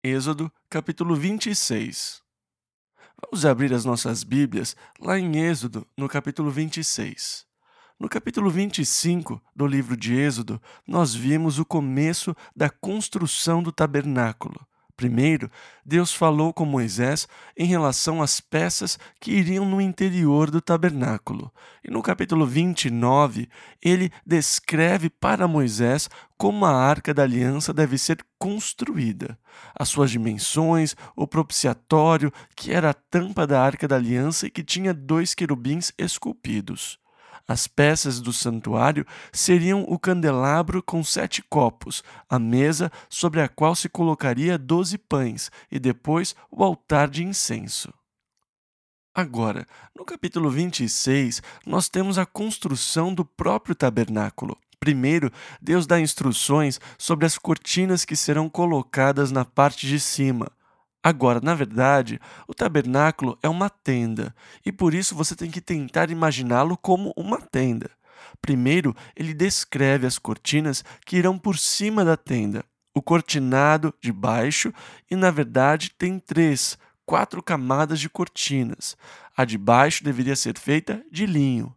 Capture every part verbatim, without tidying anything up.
Êxodo, capítulo vinte e seis. Vamos abrir as nossas Bíblias lá em Êxodo, no capítulo vinte e seis. No capítulo vinte e cinco do livro de Êxodo, nós vimos o começo da construção do tabernáculo. Primeiro, Deus falou com Moisés em relação às peças que iriam no interior do tabernáculo. E no capítulo vinte e nove, ele descreve para Moisés como a Arca da Aliança deve ser construída. As suas dimensões, o propiciatório, que era a tampa da Arca da Aliança e que tinha dois querubins esculpidos. As peças do santuário seriam o candelabro com sete copos, a mesa sobre a qual se colocaria doze pães e depois o altar de incenso. Agora, no capítulo vinte e seis, nós temos a construção do próprio tabernáculo. Primeiro, Deus dá instruções sobre as cortinas que serão colocadas na parte de cima. Agora, na verdade, o tabernáculo é uma tenda, e por isso você tem que tentar imaginá-lo como uma tenda. Primeiro, ele descreve as cortinas que irão por cima da tenda, o cortinado de baixo, e na verdade tem três, quatro camadas de cortinas. A de baixo deveria ser feita de linho.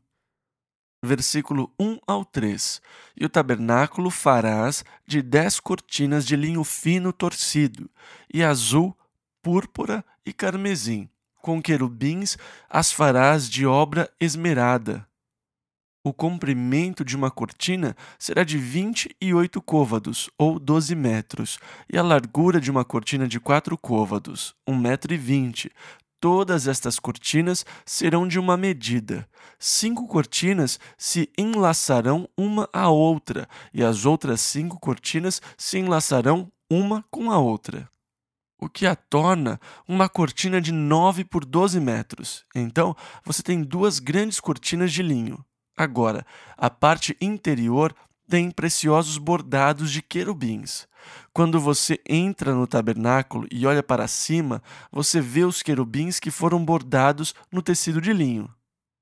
Versículo um ao três. E o tabernáculo farás de dez cortinas de linho fino torcido, e azul, púrpura e carmesim. Com querubins as farás de obra esmerada. O comprimento de uma cortina será de vinte e oito côvados, ou doze metros, e a largura de uma cortina de quatro côvados, um metro e vinte. Todas estas cortinas serão de uma medida. Cinco cortinas se enlaçarão uma à outra, e as outras cinco cortinas se enlaçarão uma com a outra, o que a torna uma cortina de nove por doze metros. Então, você tem duas grandes cortinas de linho. Agora, a parte interior tem preciosos bordados de querubins. Quando você entra no tabernáculo e olha para cima, você vê os querubins que foram bordados no tecido de linho.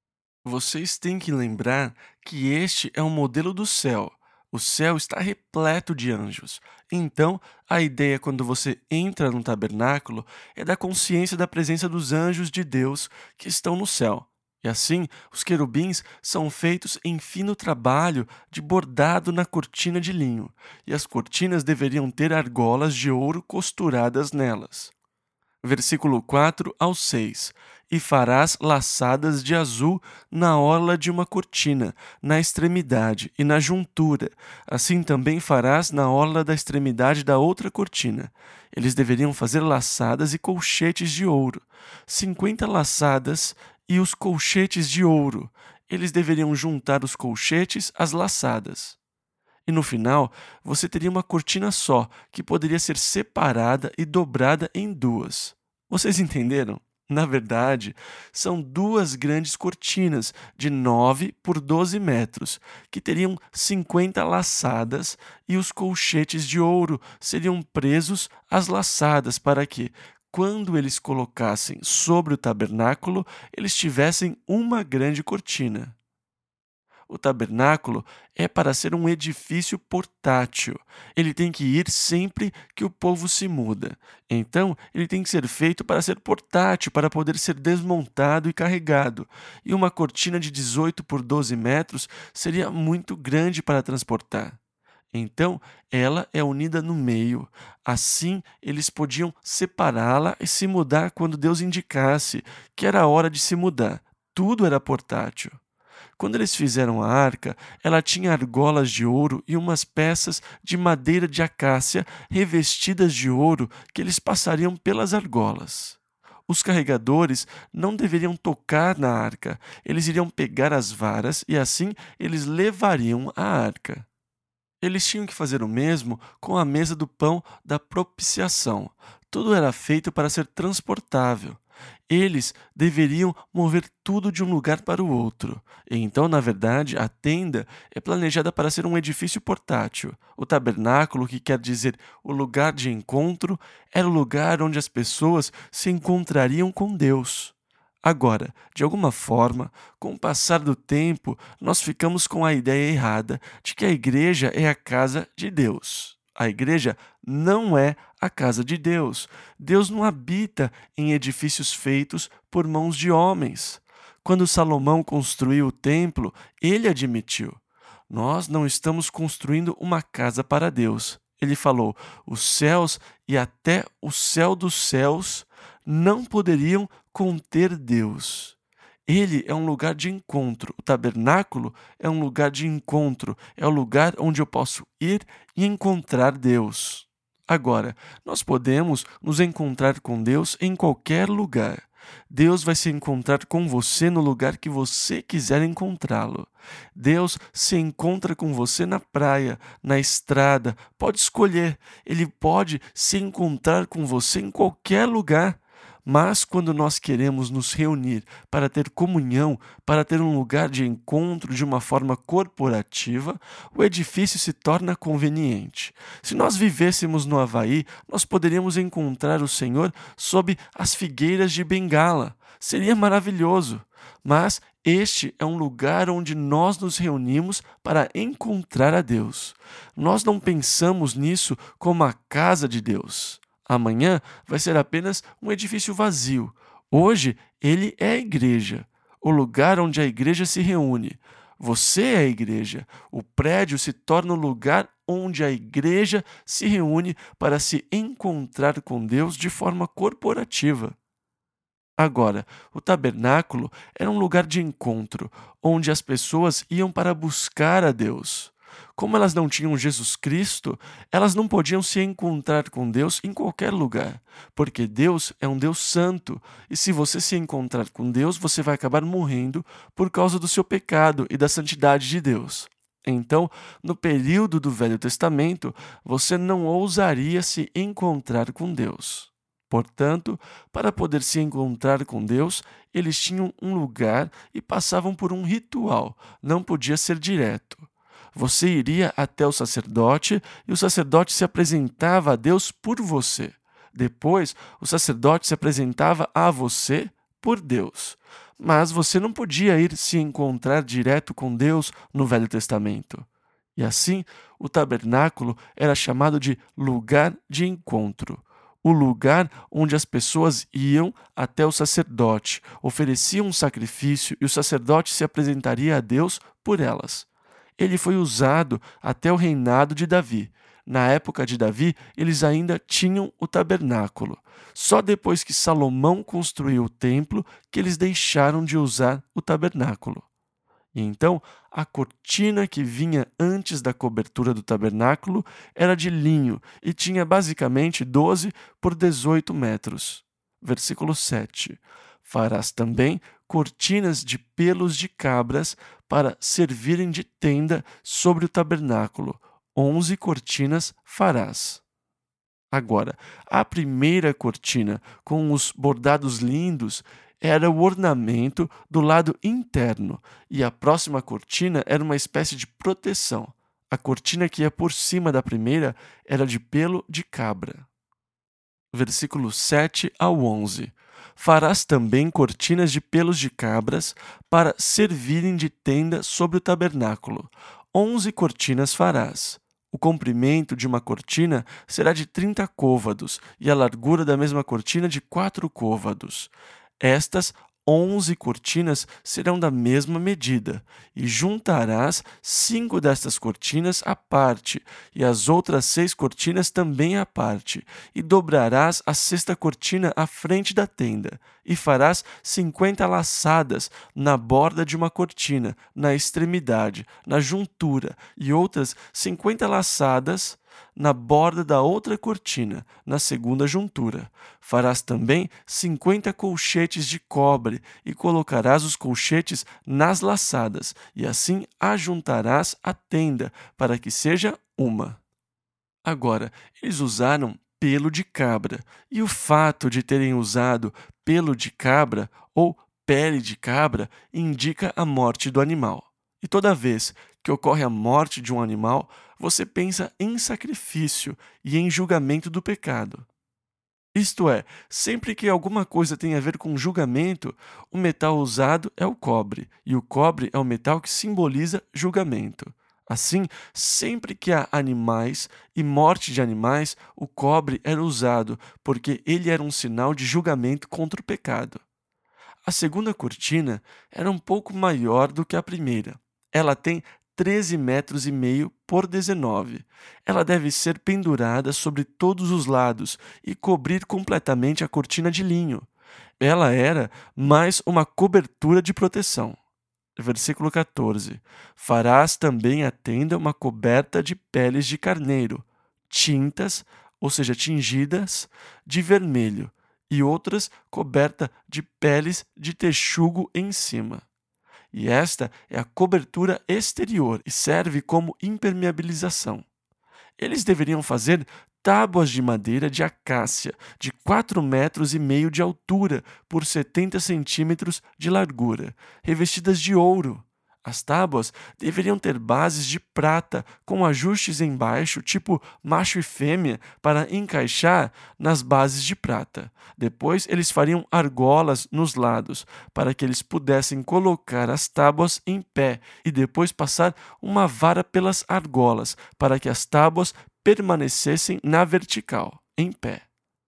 Vocês têm que lembrar que este é um modelo do céu. O céu está repleto de anjos. Então, a ideia quando você entra no tabernáculo é da consciência da presença dos anjos de Deus que estão no céu. E assim, os querubins são feitos em fino trabalho de bordado na cortina de linho, e as cortinas deveriam ter argolas de ouro costuradas nelas. Versículo quatro ao seis. E farás laçadas de azul na orla de uma cortina, na extremidade e na juntura. Assim também farás na orla da extremidade da outra cortina. Eles deveriam fazer laçadas e colchetes de ouro. Cinquenta laçadas e os colchetes de ouro. Eles deveriam juntar os colchetes às laçadas. E no final, você teria uma cortina só, que poderia ser separada e dobrada em duas. Vocês entenderam? Na verdade, são duas grandes cortinas de nove por doze metros, que teriam cinquenta laçadas, e os colchetes de ouro seriam presos às laçadas para que, quando eles colocassem sobre o tabernáculo, eles tivessem uma grande cortina. O tabernáculo é para ser um edifício portátil. Ele tem que ir sempre que o povo se muda. Então, ele tem que ser feito para ser portátil, para poder ser desmontado e carregado. E uma cortina de dezoito por doze metros seria muito grande para transportar. Então, ela é unida no meio. Assim, eles podiam separá-la e se mudar quando Deus indicasse que era a hora de se mudar. Tudo era portátil. Quando eles fizeram a arca, ela tinha argolas de ouro e umas peças de madeira de acácia revestidas de ouro que eles passariam pelas argolas. Os carregadores não deveriam tocar na arca, eles iriam pegar as varas e assim eles levariam a arca. Eles tinham que fazer o mesmo com a mesa do pão da propiciação. Tudo era feito para ser transportável. Eles deveriam mover tudo de um lugar para o outro. E então, na verdade, a tenda é planejada para ser um edifício portátil. O tabernáculo, que quer dizer o lugar de encontro, era o lugar onde as pessoas se encontrariam com Deus. Agora, de alguma forma, com o passar do tempo, nós ficamos com a ideia errada de que a igreja é a casa de Deus. A igreja não é a casa de Deus. Deus não habita em edifícios feitos por mãos de homens. Quando Salomão construiu o templo, ele admitiu: nós não estamos construindo uma casa para Deus. Ele falou: os céus e até o céu dos céus não poderiam conter Deus. Ele é um lugar de encontro. O tabernáculo é um lugar de encontro. É o lugar onde eu posso ir e encontrar Deus. Agora, nós podemos nos encontrar com Deus em qualquer lugar. Deus vai se encontrar com você no lugar que você quiser encontrá-lo. Deus se encontra com você na praia, na estrada. Pode escolher. Ele pode se encontrar com você em qualquer lugar. Mas quando nós queremos nos reunir para ter comunhão, para ter um lugar de encontro de uma forma corporativa, o edifício se torna conveniente. Se nós vivêssemos no Havaí, nós poderíamos encontrar o Senhor sob as figueiras de Bengala. Seria maravilhoso. Mas este é um lugar onde nós nos reunimos para encontrar a Deus. Nós não pensamos nisso como a casa de Deus. Amanhã vai ser apenas um edifício vazio. Hoje, ele é a igreja, o lugar onde a igreja se reúne. Você é a igreja. O prédio se torna o lugar onde a igreja se reúne para se encontrar com Deus de forma corporativa. Agora, o tabernáculo era um lugar de encontro, onde as pessoas iam para buscar a Deus. Como elas não tinham Jesus Cristo, elas não podiam se encontrar com Deus em qualquer lugar, porque Deus é um Deus santo, e se você se encontrar com Deus, você vai acabar morrendo por causa do seu pecado e da santidade de Deus. Então, no período do Velho Testamento, você não ousaria se encontrar com Deus. Portanto, para poder se encontrar com Deus, eles tinham um lugar e passavam por um ritual, não podia ser direto. Você iria até o sacerdote e o sacerdote se apresentava a Deus por você. Depois, o sacerdote se apresentava a você por Deus. Mas você não podia ir se encontrar direto com Deus no Velho Testamento. E assim, o tabernáculo era chamado de lugar de encontro. O lugar onde as pessoas iam até o sacerdote, ofereciam um sacrifício e o sacerdote se apresentaria a Deus por elas. Ele foi usado até o reinado de Davi. Na época de Davi, eles ainda tinham o tabernáculo. Só depois que Salomão construiu o templo que eles deixaram de usar o tabernáculo. E então, a cortina que vinha antes da cobertura do tabernáculo era de linho e tinha basicamente doze por dezoito metros. Versículo sete. Farás também cortinas de pelos de cabras para servirem de tenda sobre o tabernáculo. Onze cortinas farás. Agora, a primeira cortina, com os bordados lindos, era o ornamento do lado interno, e a próxima cortina era uma espécie de proteção. A cortina que ia por cima da primeira era de pelo de cabra. Versículos sete ao onze. Farás também cortinas de pelos de cabras para servirem de tenda sobre o tabernáculo. Onze cortinas farás. O comprimento de uma cortina será de trinta côvados e a largura da mesma cortina de quatro côvados. Estas onze cortinas serão da mesma medida, e juntarás cinco destas cortinas à parte, e as outras seis cortinas também à parte, e dobrarás a sexta cortina à frente da tenda, e farás cinquenta laçadas na borda de uma cortina, na extremidade, na juntura, e outras cinquenta laçadas na borda da outra cortina, na segunda juntura. Farás também cinquenta colchetes de cobre e colocarás os colchetes nas laçadas, e assim ajuntarás a tenda, para que seja uma. Agora, eles usaram pelo de cabra, e o fato de terem usado pelo de cabra ou pele de cabra indica a morte do animal. E toda vez que ocorre a morte de um animal, você pensa em sacrifício e em julgamento do pecado. Isto é, sempre que alguma coisa tem a ver com julgamento, o metal usado é o cobre, e o cobre é o metal que simboliza julgamento. Assim, sempre que há animais e morte de animais, o cobre era usado, porque ele era um sinal de julgamento contra o pecado. A segunda cortina era um pouco maior do que a primeira. Ela tem treze metros e meio por dezenove. Ela deve ser pendurada sobre todos os lados e cobrir completamente a cortina de linho. Ela era mais uma cobertura de proteção. Versículo quatorze. Farás também a tenda uma coberta de peles de carneiro, tintas, ou seja, tingidas, de vermelho, e outras coberta de peles de texugo em cima. E esta é a cobertura exterior e serve como impermeabilização. Eles deveriam fazer tábuas de madeira de acácia de quatro metros e meio de altura por setenta centímetros de largura, revestidas de ouro. As tábuas deveriam ter bases de prata com ajustes embaixo, tipo macho e fêmea, para encaixar nas bases de prata. Depois eles fariam argolas nos lados, para que eles pudessem colocar as tábuas em pé e depois passar uma vara pelas argolas, para que as tábuas permanecessem na vertical, em pé.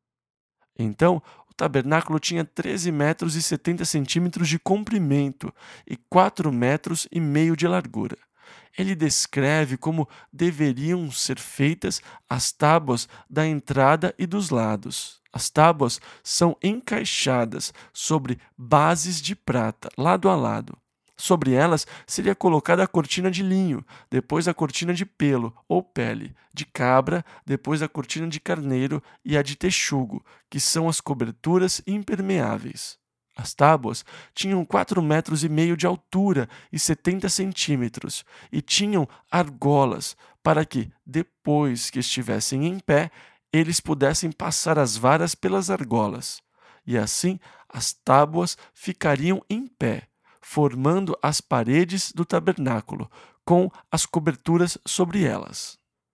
Então, o tabernáculo tinha treze metros e setenta centímetros de comprimento e quatro metros e meio de largura. Ele descreve como deveriam ser feitas as tábuas da entrada e dos lados. As tábuas são encaixadas sobre bases de prata, lado a lado. Sobre elas seria colocada a cortina de linho, depois a cortina de pelo ou pele de cabra, depois a cortina de carneiro e a de texugo, que são as coberturas impermeáveis. As tábuas tinham quatro metros e meio de altura e setenta centímetros, e tinham argolas para que, depois que estivessem em pé, eles pudessem passar as varas pelas argolas. E assim as tábuas ficariam em pé, formando as paredes do tabernáculo, com as coberturas sobre elas.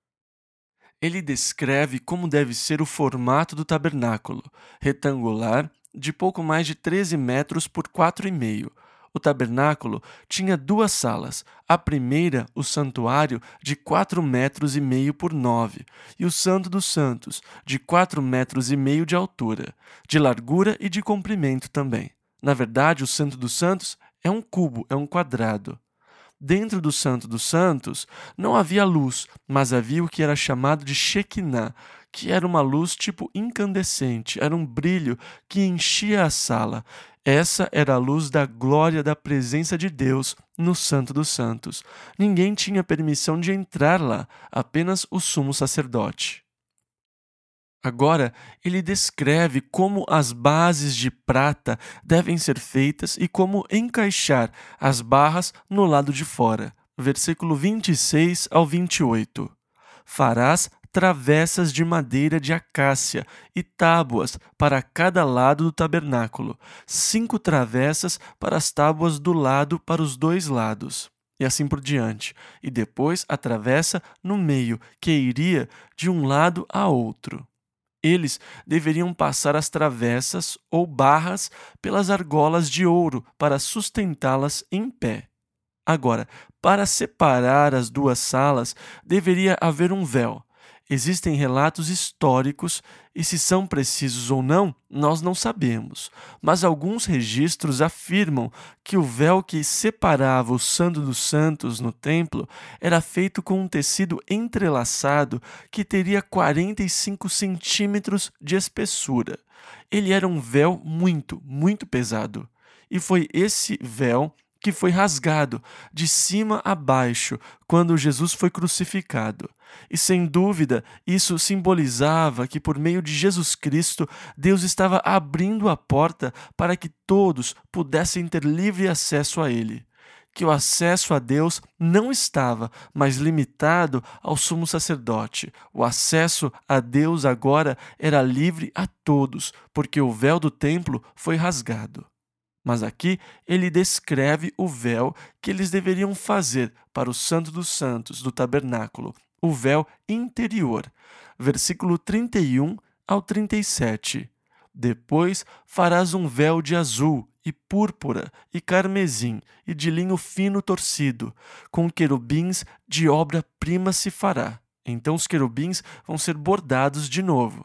Ele descreve como deve ser o formato do tabernáculo, retangular, de pouco mais de treze metros por quatro e meio. O tabernáculo tinha duas salas. A primeira, o santuário, de quatro metros e meio por nove, e o Santo dos Santos, de quatro metros e meio de altura, de largura e de comprimento também. Na verdade, o Santo dos Santos é um cubo, é um quadrado. Dentro do Santo dos Santos não havia luz, mas havia o que era chamado de Shekinah, que era uma luz tipo incandescente, era um brilho que enchia a sala. Essa era a luz da glória da presença de Deus no Santo dos Santos. Ninguém tinha permissão de entrar lá, apenas o sumo sacerdote. Agora, ele descreve como as bases de prata devem ser feitas e como encaixar as barras no lado de fora. Versículo vinte e seis ao vinte e oito. Farás travessas de madeira de acácia e tábuas para cada lado do tabernáculo, cinco travessas para as tábuas do lado para os dois lados, e assim por diante, e depois a travessa no meio, que iria de um lado a outro. Eles deveriam passar as travessas ou barras pelas argolas de ouro para sustentá-las em pé. Agora, para separar as duas salas, deveria haver um véu. Existem relatos históricos e, se são precisos ou não, nós não sabemos. Mas alguns registros afirmam que o véu que separava o Santo dos Santos no templo era feito com um tecido entrelaçado que teria quarenta e cinco centímetros de espessura. Ele era um véu muito, muito pesado. E foi esse véu que foi rasgado de cima a baixo quando Jesus foi crucificado. E sem dúvida, isso simbolizava que por meio de Jesus Cristo, Deus estava abrindo a porta para que todos pudessem ter livre acesso a Ele. Que o acesso a Deus não estava mais limitado ao sumo sacerdote. O acesso a Deus agora era livre a todos, porque o véu do templo foi rasgado. Mas aqui ele descreve o véu que eles deveriam fazer para o Santo dos Santos do tabernáculo, o véu interior. Versículo trinta e um ao trinta e sete. Depois farás um véu de azul e púrpura, e carmesim, e de linho fino torcido, com querubins de obra-prima se fará. Então os querubins vão ser bordados de novo.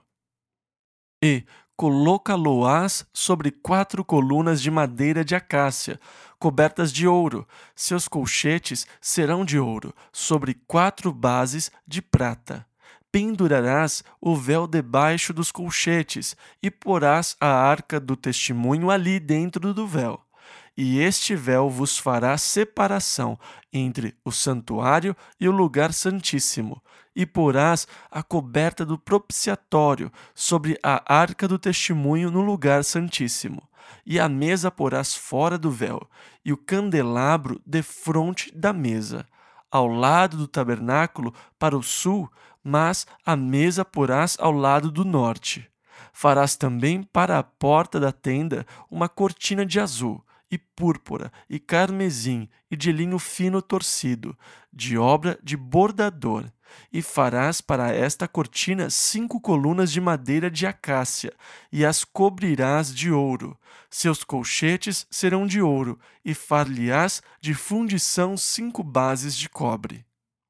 E colocá-lo-ás sobre quatro colunas de madeira de acácia, cobertas de ouro. Seus colchetes serão de ouro, sobre quatro bases de prata. Pendurarás o véu debaixo dos colchetes, e porás a arca do testemunho ali dentro do véu. E este véu vos fará separação entre o santuário e o lugar santíssimo. E porás a coberta do propiciatório sobre a arca do testemunho no lugar santíssimo. E a mesa porás fora do véu, e o candelabro defronte da mesa, ao lado do tabernáculo para o sul, mas a mesa porás ao lado do norte. Farás também para a porta da tenda uma cortina de azul, e púrpura, e carmesim, e de linho fino torcido, de obra de bordador. E farás para esta cortina cinco colunas de madeira de acácia, e as cobrirás de ouro. Seus colchetes serão de ouro, e far-lhe-ás de fundição cinco bases de cobre.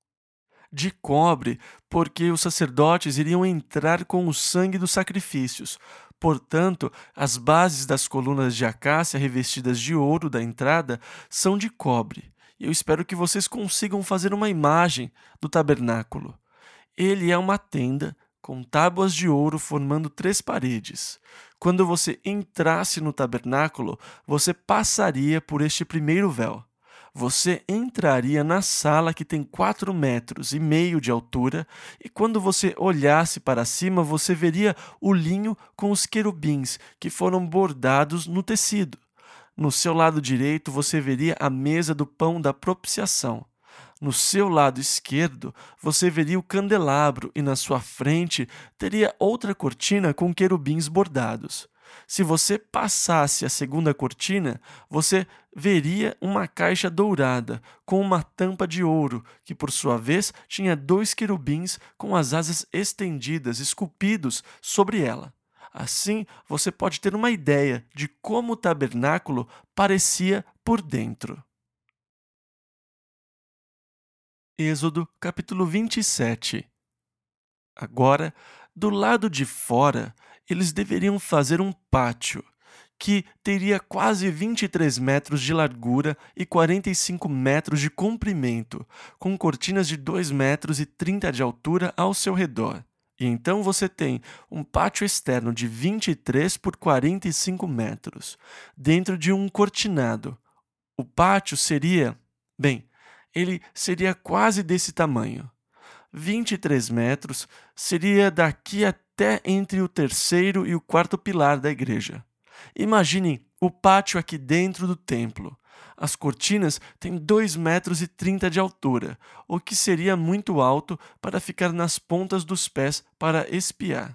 De cobre, porque os sacerdotes iriam entrar com o sangue dos sacrifícios. Portanto, as bases das colunas de acácia revestidas de ouro da entrada são de cobre. E eu espero que vocês consigam fazer uma imagem do tabernáculo. Ele é uma tenda com tábuas de ouro formando três paredes. Quando você entrasse no tabernáculo, você passaria por este primeiro véu. Você entraria na sala que tem quatro metros e meio de altura, e quando você olhasse para cima, você veria o linho com os querubins que foram bordados no tecido. No seu lado direito, você veria a mesa do pão da propiciação. No seu lado esquerdo, você veria o candelabro, e na sua frente teria outra cortina com querubins bordados. Se você passasse a segunda cortina, você veria uma caixa dourada com uma tampa de ouro, que por sua vez tinha dois querubins com as asas estendidas, esculpidos sobre ela. Assim, você pode ter uma ideia de como o tabernáculo parecia por dentro. Êxodo capítulo vinte e sete. Agora, do lado de fora, eles deveriam fazer um pátio, que teria quase vinte e três metros de largura e quarenta e cinco metros de comprimento, com cortinas de dois metros e trinta de altura ao seu redor. E então você tem um pátio externo de vinte e três por quarenta e cinco metros, dentro de um cortinado. O pátio seria, bem, ele seria quase desse tamanho. vinte e três metros seria daqui até entre o terceiro e o quarto pilar da igreja. Imaginem o pátio aqui dentro do templo. As cortinas têm dois metros e trinta de altura, o que seria muito alto para ficar nas pontas dos pés para espiar.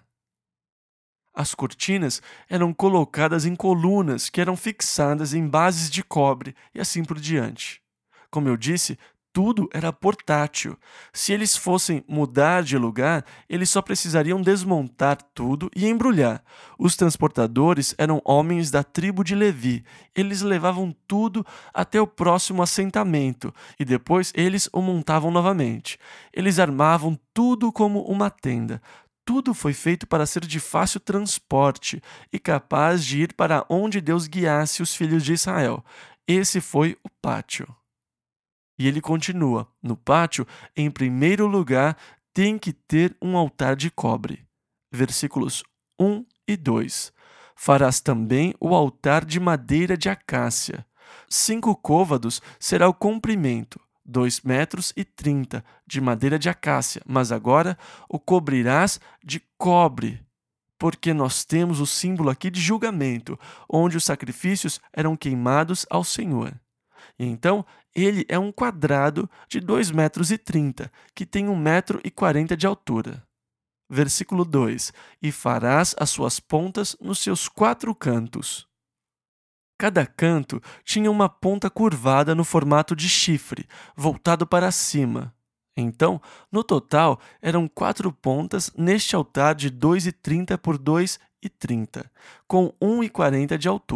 As cortinas eram colocadas em colunas que eram fixadas em bases de cobre e assim por diante. Como eu disse, tudo era portátil. Se eles fossem mudar de lugar, eles só precisariam desmontar tudo e embrulhar. Os transportadores eram homens da tribo de Levi. Eles levavam tudo até o próximo assentamento e depois eles o montavam novamente. Eles armavam tudo como uma tenda. Tudo foi feito para ser de fácil transporte e capaz de ir para onde Deus guiasse os filhos de Israel. Esse foi o pátio. E ele continua: no pátio, em primeiro lugar, tem que ter um altar de cobre. Versículos um e dois. Farás também o altar de madeira de acácia. Cinco côvados será o comprimento, dois metros e trinta, de madeira de acácia, mas agora o cobrirás de cobre, porque nós temos o símbolo aqui de julgamento, onde os sacrifícios eram queimados ao Senhor. E então, ele é um quadrado de dois metros e trinta, que tem um metro e quarenta de altura. Versículo dois. E farás as suas pontas nos seus quatro cantos. Cada canto tinha uma ponta curvada no formato de chifre, voltado para cima. Então, no total, eram quatro pontas neste altar de dois e trinta por dois e trinta, com um e quarenta de altura.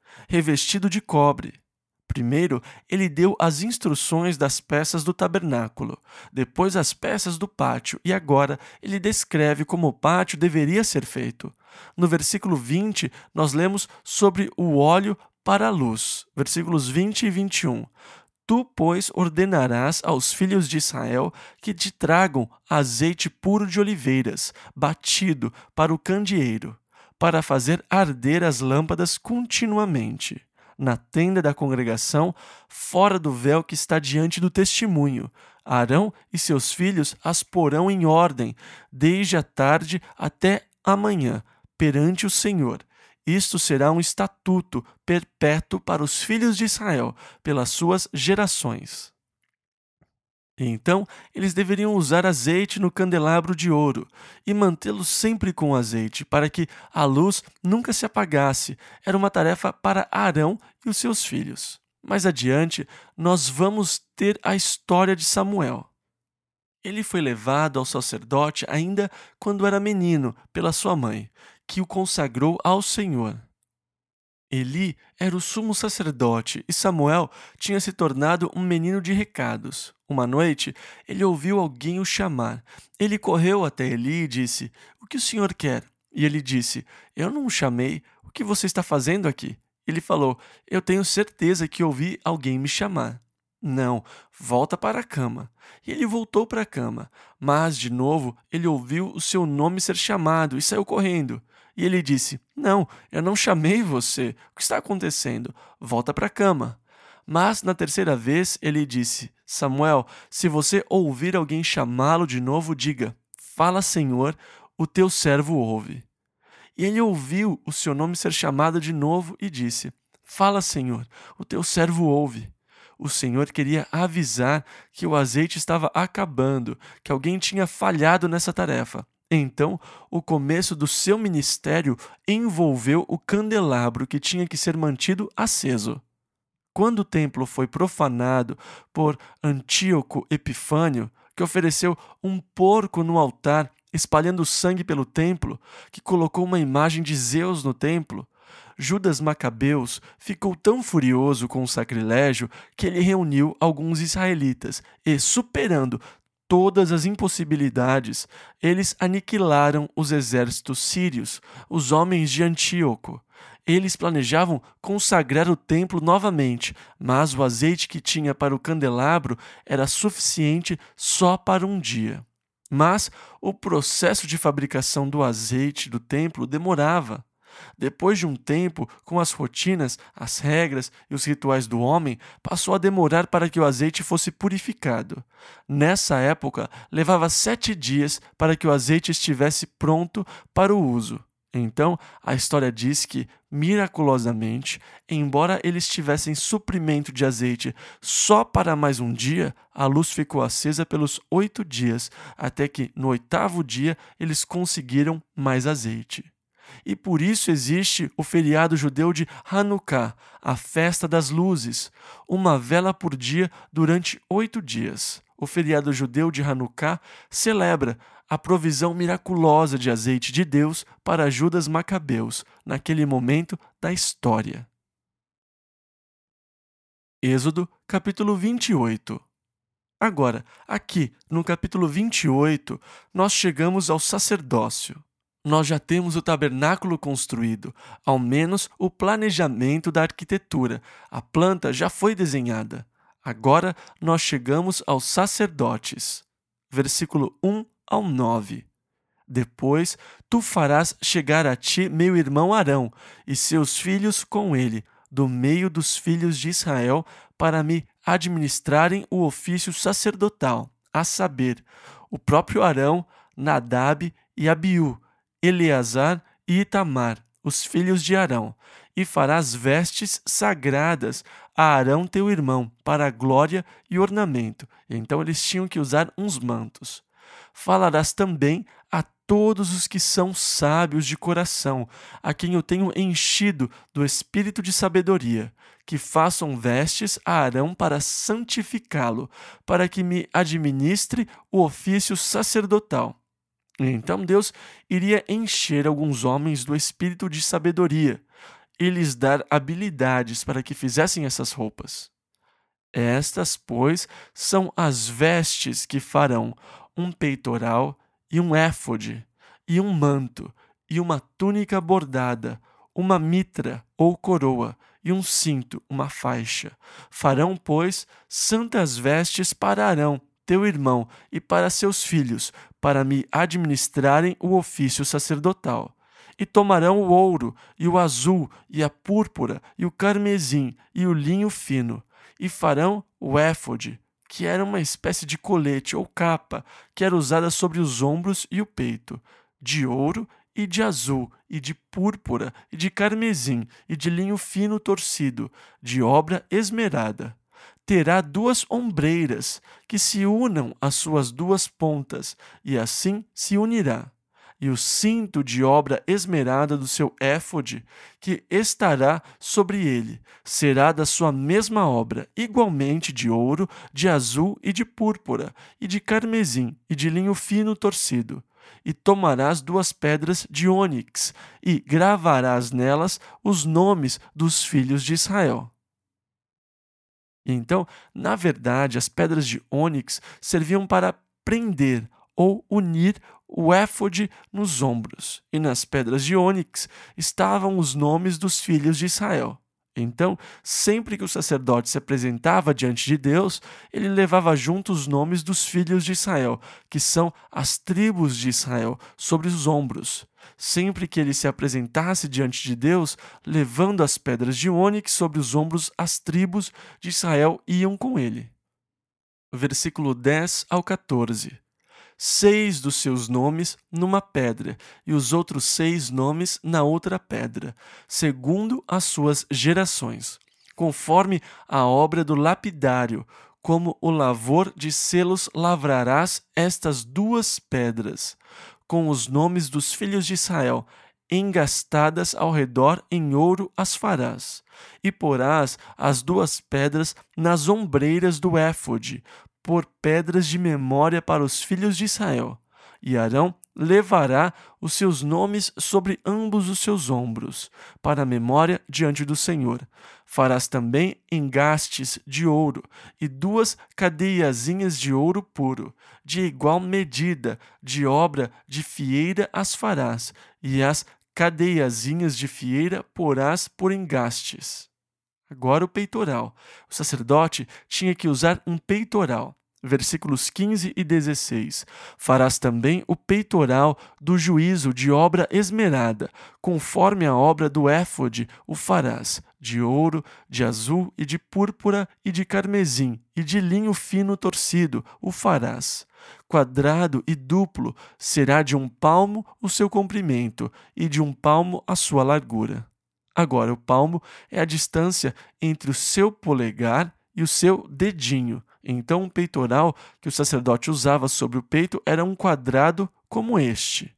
revestido de cobre. Primeiro, ele deu as instruções das peças do tabernáculo, depois as peças do pátio, e agora ele descreve como o pátio deveria ser feito. No versículo vinte, nós lemos sobre o óleo para a luz, versículos vinte e vinte e um. Tu, pois, ordenarás aos filhos de Israel que te tragam azeite puro de oliveiras, batido para o candeeiro, para fazer arder as lâmpadas continuamente. Na tenda da congregação, fora do véu que está diante do testemunho. Arão e seus filhos as porão em ordem, desde a tarde até amanhã, perante o Senhor. Isto será um estatuto perpétuo para os filhos de Israel, pelas suas gerações. Então, eles deveriam usar azeite no candelabro de ouro e mantê-lo sempre com azeite, para que a luz nunca se apagasse. Era uma tarefa para Arão e os seus filhos. Mais adiante, nós vamos ter a história de Samuel. Ele foi levado ao sacerdote ainda quando era menino pela sua mãe, que o consagrou ao Senhor. Eli era o sumo sacerdote e Samuel tinha se tornado um menino de recados. Uma noite, ele ouviu alguém o chamar. Ele correu até Eli e disse: "O que o senhor quer?" E ele disse: "Eu não o chamei. O que você está fazendo aqui?" Ele falou: "Eu tenho certeza que ouvi alguém me chamar." "Não, volta para a cama." E ele voltou para a cama, mas, de novo, ele ouviu o seu nome ser chamado e saiu correndo. E ele disse: "Não, eu não chamei você. O que está acontecendo? Volta para a cama." Mas, na terceira vez, ele disse: "Samuel, se você ouvir alguém chamá-lo de novo, diga: 'Fala, Senhor, o teu servo ouve.'" E ele ouviu o seu nome ser chamado de novo e disse: "Fala, Senhor, o teu servo ouve." O Senhor queria avisar que o azeite estava acabando, que alguém tinha falhado nessa tarefa. Então, o começo do seu ministério envolveu o candelabro que tinha que ser mantido aceso. Quando o templo foi profanado por Antíoco Epifânio, que ofereceu um porco no altar, espalhando sangue pelo templo, que colocou uma imagem de Zeus no templo, Judas Macabeus ficou tão furioso com o sacrilégio que ele reuniu alguns israelitas e, superando todas as impossibilidades, eles aniquilaram os exércitos sírios, os homens de Antíoco. Eles planejavam consagrar o templo novamente, mas o azeite que tinha para o candelabro era suficiente só para um dia. Mas o processo de fabricação do azeite do templo demorava. Depois de um tempo, com as rotinas, as regras e os rituais do homem, passou a demorar para que o azeite fosse purificado. Nessa época, levava sete dias para que o azeite estivesse pronto para o uso. Então, a história diz que, miraculosamente, embora eles tivessem suprimento de azeite só para mais um dia, a luz ficou acesa pelos oito dias, até que, no oitavo dia, eles conseguiram mais azeite. E por isso existe o feriado judeu de Hanukkah, a festa das luzes, uma vela por dia durante oito dias. O feriado judeu de Hanukkah celebra a provisão miraculosa de azeite de Deus para Judas Macabeus, naquele momento da história. Êxodo, capítulo vinte e oito. Agora, aqui, no capítulo vinte e oito, nós chegamos ao sacerdócio. Nós já temos o tabernáculo construído, ao menos o planejamento da arquitetura. A planta já foi desenhada. Agora nós chegamos aos sacerdotes. Versículo um ao nove. Depois tu farás chegar a ti meu irmão Arão e seus filhos com ele, do meio dos filhos de Israel, para me administrarem o ofício sacerdotal, a saber, o próprio Arão, Nadab e Abiú, Eleazar e Itamar, os filhos de Arão, e farás vestes sagradas a Arão teu irmão, para a glória e ornamento. Então eles tinham que usar uns mantos. Falarás também a todos os que são sábios de coração, a quem eu tenho enchido do espírito de sabedoria, que façam vestes a Arão para santificá-lo, para que me administre o ofício sacerdotal. Então Deus iria encher alguns homens do espírito de sabedoria. e lhes dar habilidades para que fizessem essas roupas. Estas, pois, são as vestes que farão um peitoral e um éfode, e um manto, e uma túnica bordada, uma mitra ou coroa, e um cinto, uma faixa. Farão, pois, santas vestes para Arão, teu irmão, e para seus filhos, para me administrarem o ofício sacerdotal. E tomarão o ouro, e o azul, e a púrpura, e o carmesim, e o linho fino, e farão o éfode, que era uma espécie de colete ou capa, que era usada sobre os ombros e o peito, de ouro e de azul, e de púrpura, e de carmesim, e de linho fino torcido, de obra esmerada. Terá duas ombreiras, que se unam às suas duas pontas, e assim se unirá. E o cinto de obra esmerada do seu éfode, que estará sobre ele, será da sua mesma obra, igualmente de ouro, de azul e de púrpura, e de carmesim, e de linho fino torcido. E tomarás duas pedras de ônix, e gravarás nelas os nomes dos filhos de Israel. Então, na verdade, as pedras de ônix serviam para prender ou unir o éfode nos ombros, e nas pedras de ônix estavam os nomes dos filhos de Israel. Então, sempre que o sacerdote se apresentava diante de Deus, ele levava junto os nomes dos filhos de Israel, que são as tribos de Israel, sobre os ombros. Sempre que ele se apresentasse diante de Deus, levando as pedras de ônix sobre os ombros, as tribos de Israel iam com ele. Versículo dez ao quatorze. Seis dos seus nomes numa pedra, e os outros seis nomes na outra pedra, segundo as suas gerações, conforme a obra do lapidário, como o lavor de selos lavrarás estas duas pedras, com os nomes dos filhos de Israel, engastadas ao redor em ouro as farás, e porás as duas pedras nas ombreiras do éfode, por pedras de memória para os filhos de Israel. E Arão levará os seus nomes sobre ambos os seus ombros, para a memória diante do Senhor. Farás também engastes de ouro, e duas cadeiazinhas de ouro puro, de igual medida, de obra de fieira as farás, e as cadeiazinhas de fieira porás por engastes. Agora o peitoral. O sacerdote tinha que usar um peitoral. Versículos quinze e dezesseis. Farás também o peitoral do juízo de obra esmerada, conforme a obra do éfode o farás, de ouro, de azul e de púrpura e de carmesim, e de linho fino torcido o farás. Quadrado e duplo será de um palmo o seu comprimento, e de um palmo a sua largura. Agora, o palmo é a distância entre o seu polegar e o seu dedinho. Então, o peitoral que o sacerdote usava sobre o peito era um quadrado como este.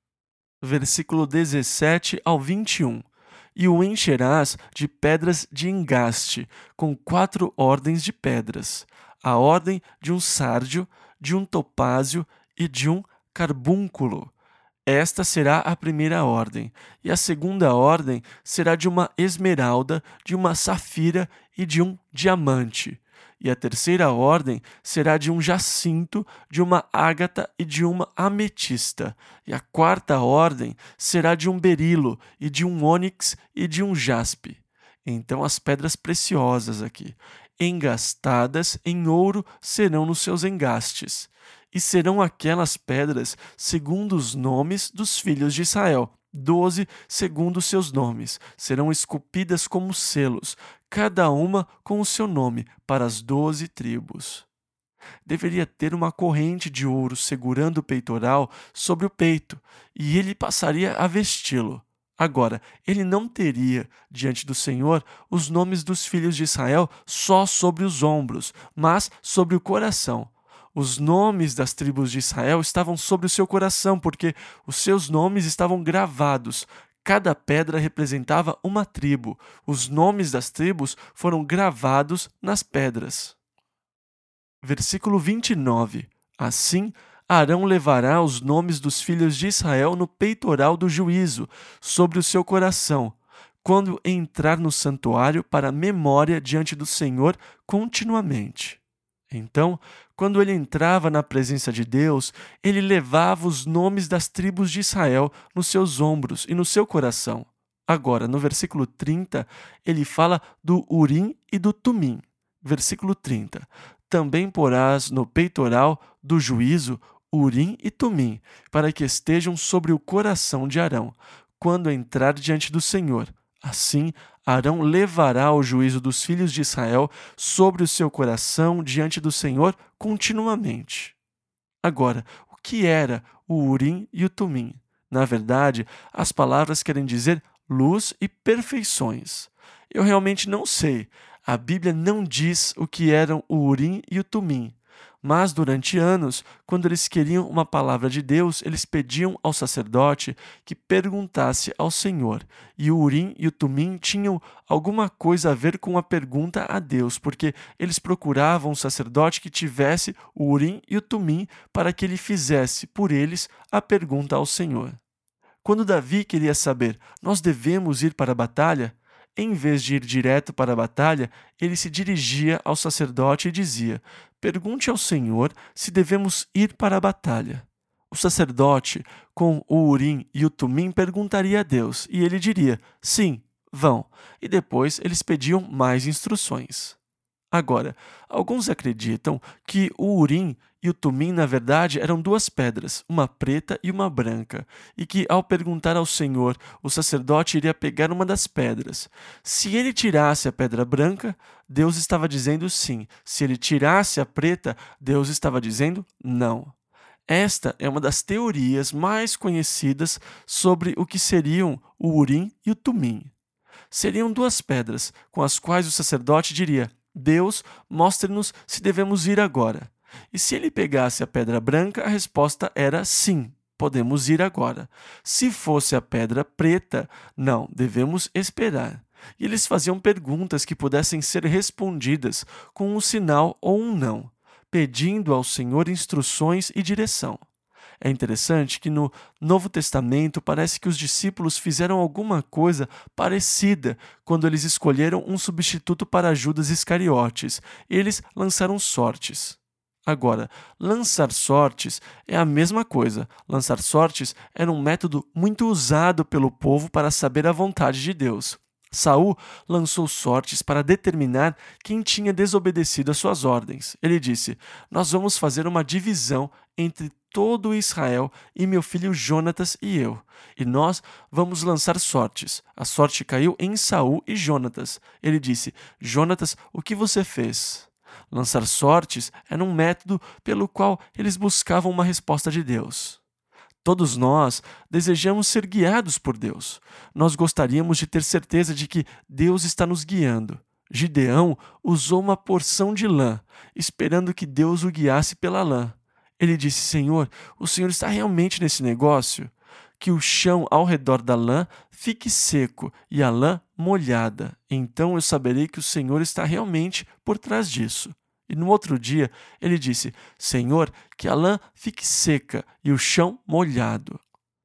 Versículo dezessete ao vinte e um. E o encherás de pedras de engaste, com quatro ordens de pedras, a ordem de um sárdio, de um topázio e de um carbúnculo. Esta será a primeira ordem, e a segunda ordem será de uma esmeralda, de uma safira e de um diamante. E a terceira ordem será de um jacinto, de uma ágata e de uma ametista. E a quarta ordem será de um berilo, e de um ônix e de um jaspe. Então as pedras preciosas aqui, engastadas em ouro, serão nos seus engastes. E serão aquelas pedras segundo os nomes dos filhos de Israel, doze segundo os seus nomes. Serão esculpidas como selos, cada uma com o seu nome, para as doze tribos. Deveria ter uma corrente de ouro segurando o peitoral sobre o peito, e ele passaria a vesti-lo. Agora, ele não teria, diante do Senhor, os nomes dos filhos de Israel só sobre os ombros, mas sobre o coração. Os nomes das tribos de Israel estavam sobre o seu coração, porque os seus nomes estavam gravados. Cada pedra representava uma tribo. Os nomes das tribos foram gravados nas pedras. Versículo vinte e nove. Assim, Arão levará os nomes dos filhos de Israel no peitoral do juízo, sobre o seu coração, quando entrar no santuário para memória diante do Senhor continuamente. Então, quando ele entrava na presença de Deus, ele levava os nomes das tribos de Israel nos seus ombros e no seu coração. Agora, no versículo trinta, ele fala do Urim e do Tumim. Versículo trinta. Também porás no peitoral do juízo Urim e Tumim, para que estejam sobre o coração de Arão, quando entrar diante do Senhor. Assim, Arão levará o juízo dos filhos de Israel sobre o seu coração diante do Senhor continuamente. Agora, o que era o Urim e o Tumim? Na verdade, as palavras querem dizer luz e perfeições. Eu realmente não sei. A Bíblia não diz o que eram o Urim e o Tumim. Mas, durante anos, quando eles queriam uma palavra de Deus, eles pediam ao sacerdote que perguntasse ao Senhor. E o Urim e o Tumim tinham alguma coisa a ver com a pergunta a Deus, porque eles procuravam um sacerdote que tivesse o Urim e o Tumim para que ele fizesse por eles a pergunta ao Senhor. Quando Davi queria saber, nós devemos ir para a batalha? Em vez de ir direto para a batalha, ele se dirigia ao sacerdote e dizia: pergunte ao Senhor se devemos ir para a batalha. O sacerdote, com o Urim e o Tumim, perguntaria a Deus, e ele diria: sim, vão. E depois eles pediam mais instruções. Agora, alguns acreditam que o Urim e o Tumim, na verdade, eram duas pedras, uma preta e uma branca, e que, ao perguntar ao Senhor, o sacerdote iria pegar uma das pedras. Se ele tirasse a pedra branca, Deus estava dizendo sim. Se ele tirasse a preta, Deus estava dizendo não. Esta é uma das teorias mais conhecidas sobre o que seriam o Urim e o Tumim. Seriam duas pedras, com as quais o sacerdote diria: Deus, mostre-nos se devemos ir agora. E se ele pegasse a pedra branca, a resposta era sim, podemos ir agora. Se fosse a pedra preta, não, devemos esperar. E eles faziam perguntas que pudessem ser respondidas com um sinal ou um não, pedindo ao Senhor instruções e direção. É interessante que no Novo Testamento parece que os discípulos fizeram alguma coisa parecida quando eles escolheram um substituto para Judas Iscariotes. Eles lançaram sortes. Agora, lançar sortes é a mesma coisa. Lançar sortes era um método muito usado pelo povo para saber a vontade de Deus. Saul lançou sortes para determinar quem tinha desobedecido às suas ordens. Ele disse: nós vamos fazer uma divisão entre todo Israel e meu filho Jonatas e eu. E nós vamos lançar sortes. A sorte caiu em Saul e Jonatas. Ele disse: Jonatas, o que você fez? Lançar sortes era um método pelo qual eles buscavam uma resposta de Deus. Todos nós desejamos ser guiados por Deus. Nós gostaríamos de ter certeza de que Deus está nos guiando. Gideão usou uma porção de lã, esperando que Deus o guiasse pela lã. Ele disse: Senhor, o Senhor está realmente nesse negócio? Que o chão ao redor da lã fique seco e a lã molhada. Então eu saberei que o Senhor está realmente por trás disso. E no outro dia ele disse: Senhor, que a lã fique seca e o chão molhado.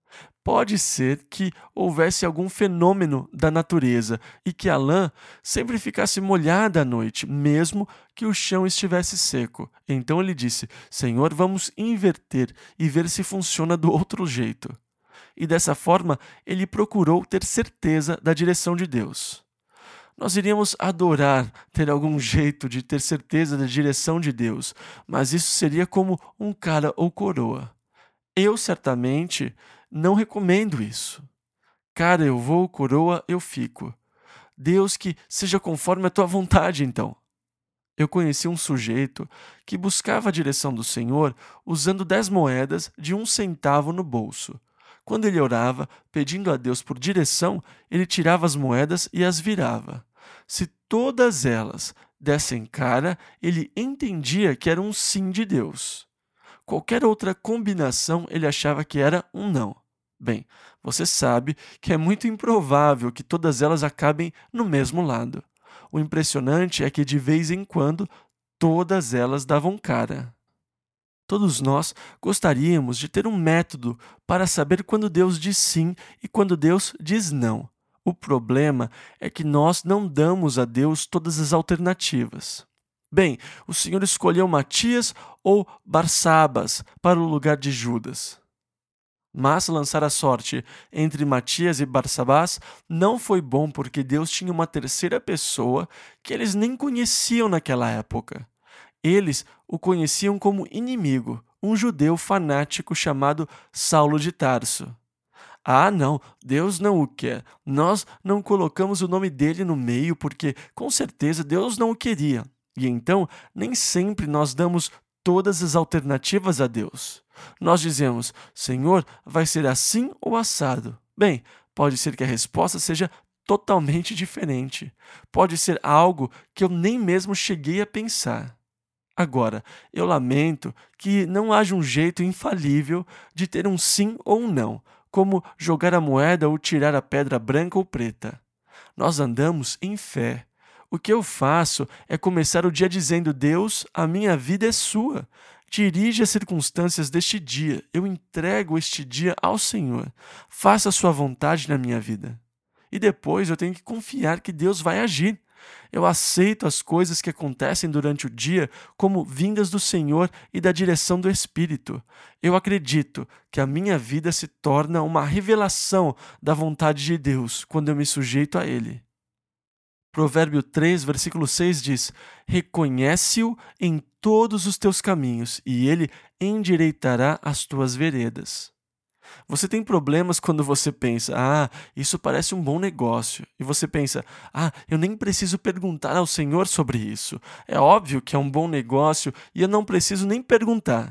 Pode ser que houvesse algum fenômeno da natureza e que a lã sempre ficasse molhada à noite, mesmo que o chão estivesse seco. Então ele disse: Senhor, vamos inverter e ver se funciona do outro jeito. E dessa forma ele procurou ter certeza da direção de Deus. Nós iríamos adorar ter algum jeito de ter certeza da direção de Deus, mas isso seria como um cara ou coroa. Eu certamente não recomendo isso. Cara, eu vou, coroa, eu fico. Deus, que seja conforme a tua vontade, então. Eu conheci um sujeito que buscava a direção do Senhor usando dez moedas de um centavo no bolso. Quando ele orava, pedindo a Deus por direção, ele tirava as moedas e as virava. Se todas elas dessem cara, ele entendia que era um sim de Deus. Qualquer outra combinação ele achava que era um não. Bem, você sabe que é muito improvável que todas elas acabem no mesmo lado. O impressionante é que de vez em quando todas elas davam cara. Todos nós gostaríamos de ter um método para saber quando Deus diz sim e quando Deus diz não. O problema é que nós não damos a Deus todas as alternativas. Bem, o Senhor escolheu Matias ou Barsabas para o lugar de Judas. Mas lançar a sorte entre Matias e Barsabás não foi bom porque Deus tinha uma terceira pessoa que eles nem conheciam naquela época. Eles o conheciam como inimigo, um judeu fanático chamado Saulo de Tarso. Ah, não, Deus não o quer. Nós não colocamos o nome dele no meio porque, com certeza, Deus não o queria. E então, nem sempre nós damos todas as alternativas a Deus. Nós dizemos, Senhor, vai ser assim ou assado. Bem, pode ser que a resposta seja totalmente diferente. Pode ser algo que eu nem mesmo cheguei a pensar. Agora, eu lamento que não haja um jeito infalível de ter um sim ou um não, como jogar a moeda ou tirar a pedra branca ou preta. Nós andamos em fé. O que eu faço é começar o dia dizendo: Deus, a minha vida é sua. Dirige as circunstâncias deste dia. Eu entrego este dia ao Senhor. Faça a sua vontade na minha vida. E depois eu tenho que confiar que Deus vai agir. Eu aceito as coisas que acontecem durante o dia como vindas do Senhor e da direção do Espírito. Eu acredito que a minha vida se torna uma revelação da vontade de Deus quando eu me sujeito a Ele. Provérbio três, versículo seis diz: reconhece-o em todos os teus caminhos, e ele endireitará as tuas veredas. Você tem problemas quando você pensa, ah, isso parece um bom negócio. E você pensa, ah, eu nem preciso perguntar ao Senhor sobre isso. É óbvio que é um bom negócio e eu não preciso nem perguntar.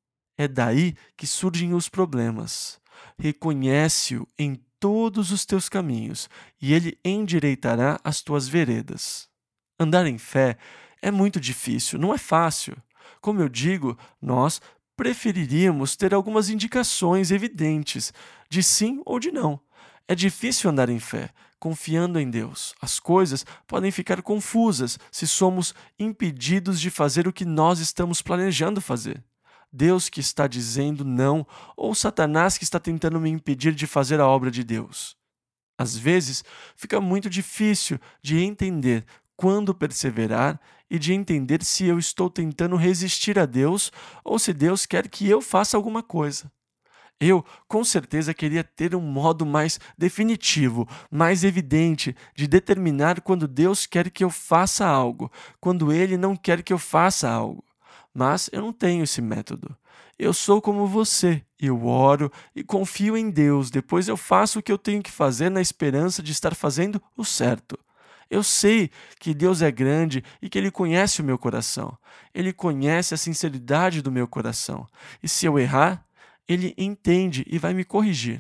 É daí que surgem os problemas. Reconhece-o em todos os teus caminhos e ele endireitará as tuas veredas. Andar em fé é muito difícil, não é fácil. Como eu digo, nós preferiríamos ter algumas indicações evidentes de sim ou de não. É difícil andar em fé, confiando em Deus. As coisas podem ficar confusas se somos impedidos de fazer o que nós estamos planejando fazer. Deus que está dizendo não ou Satanás que está tentando me impedir de fazer a obra de Deus. Às vezes, fica muito difícil de entender quando perseverar e de entender se eu estou tentando resistir a Deus ou se Deus quer que eu faça alguma coisa. Eu, com certeza, queria ter um modo mais definitivo, mais evidente de determinar quando Deus quer que eu faça algo, quando Ele não quer que eu faça algo. Mas eu não tenho esse método. Eu sou como você, eu oro e confio em Deus, depois eu faço o que eu tenho que fazer na esperança de estar fazendo o certo. Eu sei que Deus é grande e que Ele conhece o meu coração. Ele conhece a sinceridade do meu coração. E se eu errar, Ele entende e vai me corrigir.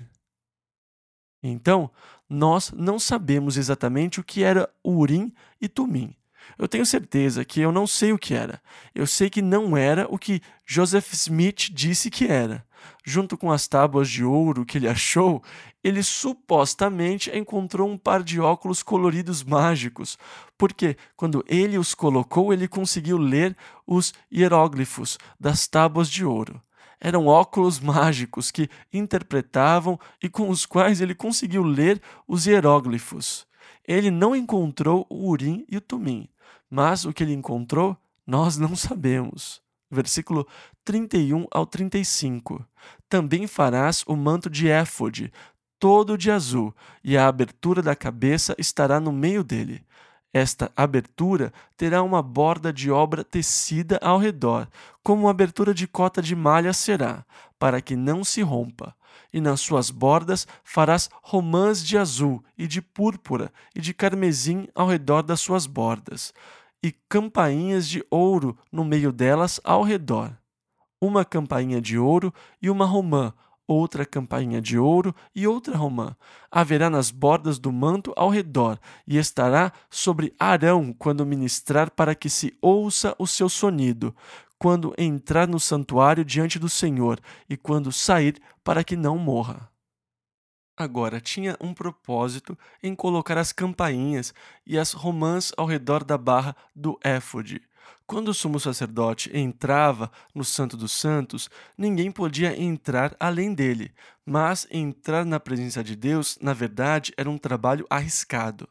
Então, nós não sabemos exatamente o que era Urim e Tumim. Eu tenho certeza que eu não sei o que era. Eu sei que não era o que Joseph Smith disse que era. Junto com as tábuas de ouro que ele achou, ele supostamente encontrou um par de óculos coloridos mágicos, porque quando ele os colocou, ele conseguiu ler os hieróglifos das tábuas de ouro. Eram óculos mágicos que interpretavam e com os quais ele conseguiu ler os hieróglifos. Ele não encontrou o Urim e o Tumim, mas o que ele encontrou, nós não sabemos. Versículo trinta e um ao trinta e cinco. Também farás o manto de éfode, todo de azul, e a abertura da cabeça estará no meio dele. Esta abertura terá uma borda de obra tecida ao redor, como uma abertura de cota de malha será, para que não se rompa. E nas suas bordas farás romãs de azul e de púrpura e de carmesim ao redor das suas bordas, e campainhas de ouro no meio delas ao redor. Uma campainha de ouro e uma romã, outra campainha de ouro e outra romã. Haverá nas bordas do manto ao redor, e estará sobre Arão quando ministrar, para que se ouça o seu sonido, quando entrar no santuário diante do Senhor, e quando sair, para que não morra. Agora, tinha um propósito em colocar as campainhas e as romãs ao redor da barra do éfode. Quando o sumo sacerdote entrava no Santo dos Santos, ninguém podia entrar além dele, mas entrar na presença de Deus, na verdade, era um trabalho arriscado.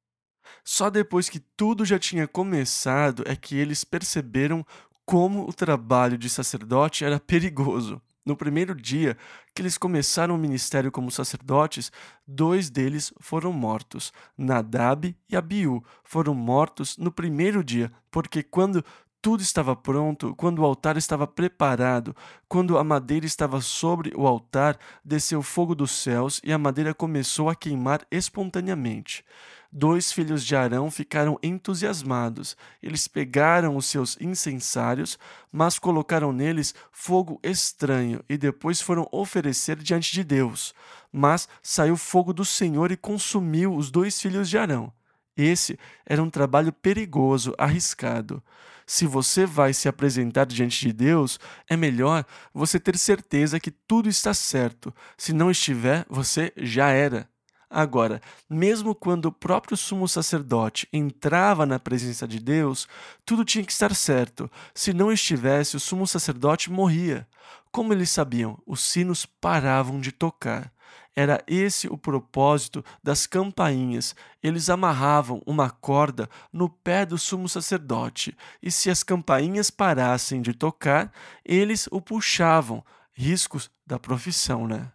Só depois que tudo já tinha começado é que eles perceberam como o trabalho de sacerdote era perigoso. No primeiro dia que eles começaram o ministério como sacerdotes, dois deles foram mortos. Nadab e Abiú foram mortos no primeiro dia, porque quando tudo estava pronto, quando o altar estava preparado, quando a madeira estava sobre o altar, desceu fogo dos céus e a madeira começou a queimar espontaneamente. Dois filhos de Arão ficaram entusiasmados. Eles pegaram os seus incensários, mas colocaram neles fogo estranho e depois foram oferecer diante de Deus. Mas saiu fogo do Senhor e consumiu os dois filhos de Arão. Esse era um trabalho perigoso, arriscado. Se você vai se apresentar diante de Deus, é melhor você ter certeza que tudo está certo. Se não estiver, você já era. Agora, mesmo quando o próprio sumo sacerdote entrava na presença de Deus, tudo tinha que estar certo. Se não estivesse, o sumo sacerdote morria. Como eles sabiam? Os sinos paravam de tocar. Era esse o propósito das campainhas. Eles amarravam uma corda no pé do sumo sacerdote, e se as campainhas parassem de tocar, eles o puxavam. Riscos da profissão, né?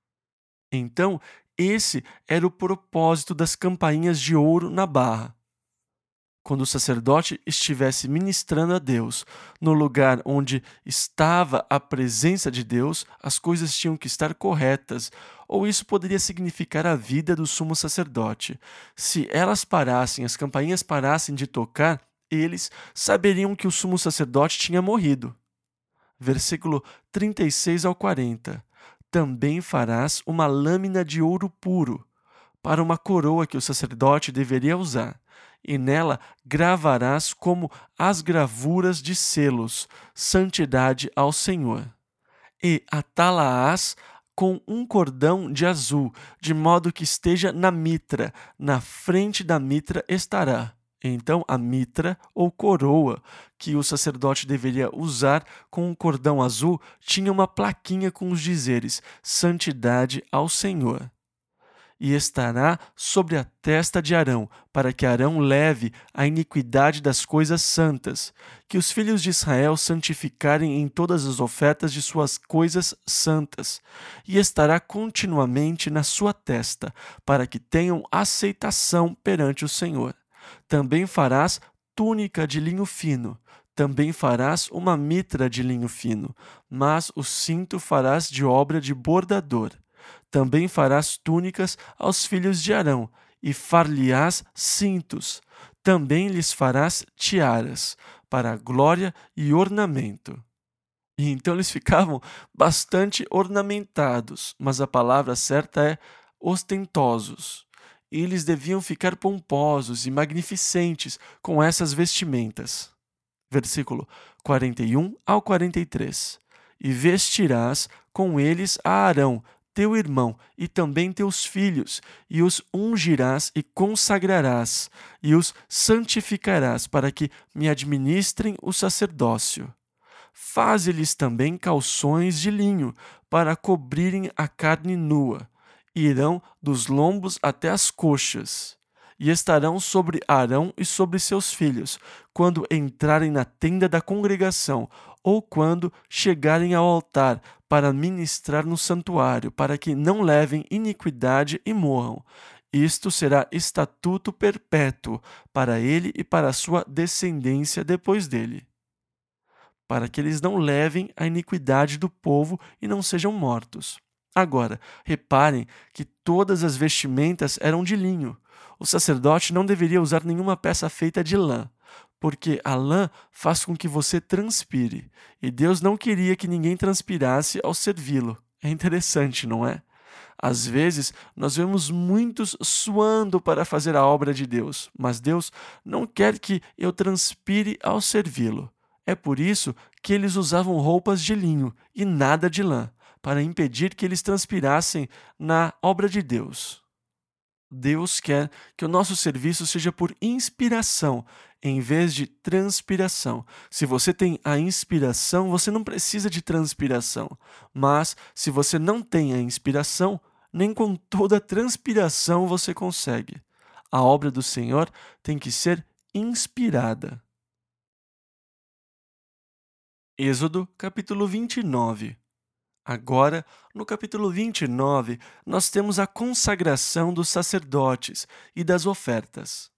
Então, esse era o propósito das campainhas de ouro na barra. Quando o sacerdote estivesse ministrando a Deus, no lugar onde estava a presença de Deus, as coisas tinham que estar corretas, ou isso poderia significar a vida do sumo sacerdote. Se elas parassem, as campainhas parassem de tocar, eles saberiam que o sumo sacerdote tinha morrido. Versículo trinta e seis ao quarenta. Também farás uma lâmina de ouro puro, para uma coroa que o sacerdote deveria usar, e nela gravarás como as gravuras de selos, santidade ao Senhor. E atá-la-ás com um cordão de azul, de modo que esteja na mitra, na frente da mitra estará. Então, a mitra, ou coroa, que o sacerdote deveria usar com um cordão azul, tinha uma plaquinha com os dizeres: Santidade ao Senhor. E estará sobre a testa de Arão, para que Arão leve a iniquidade das coisas santas, que os filhos de Israel santificarem em todas as ofertas de suas coisas santas, e estará continuamente na sua testa, para que tenham aceitação perante o Senhor. Também farás túnica de linho fino, também farás uma mitra de linho fino, mas o cinto farás de obra de bordador. Também farás túnicas aos filhos de Arão, e far-lhe-ás cintos. Também lhes farás tiaras, para glória e ornamento. E então eles ficavam bastante ornamentados, mas a palavra certa é ostentosos. E eles deviam ficar pomposos e magnificentes com essas vestimentas. Versículo quarenta e um ao quarenta e três. E vestirás com eles a Arão, teu irmão, e também teus filhos, e os ungirás e consagrarás, e os santificarás, para que me administrem o sacerdócio. Faze-lhes também calções de linho, para cobrirem a carne nua. Irão dos lombos até as coxas, e estarão sobre Arão e sobre seus filhos, quando entrarem na tenda da congregação, ou quando chegarem ao altar, para ministrar no santuário, para que não levem iniquidade e morram. Isto será estatuto perpétuo para ele e para a sua descendência depois dele, para que eles não levem a iniquidade do povo e não sejam mortos. Agora, reparem que todas as vestimentas eram de linho. O sacerdote não deveria usar nenhuma peça feita de lã, porque a lã faz com que você transpire, e Deus não queria que ninguém transpirasse ao servi-lo. É interessante, não é? Às vezes, nós vemos muitos suando para fazer a obra de Deus, mas Deus não quer que eu transpire ao servi-lo. É por isso que eles usavam roupas de linho e nada de lã, para impedir que eles transpirassem na obra de Deus. Deus quer que o nosso serviço seja por inspiração, em vez de transpiração. Se você tem a inspiração, você não precisa de transpiração. Mas, se você não tem a inspiração, nem com toda a transpiração você consegue. A obra do Senhor tem que ser inspirada. Êxodo, capítulo vinte e nove. Agora, no capítulo vinte e nove, nós temos a consagração dos sacerdotes e das ofertas.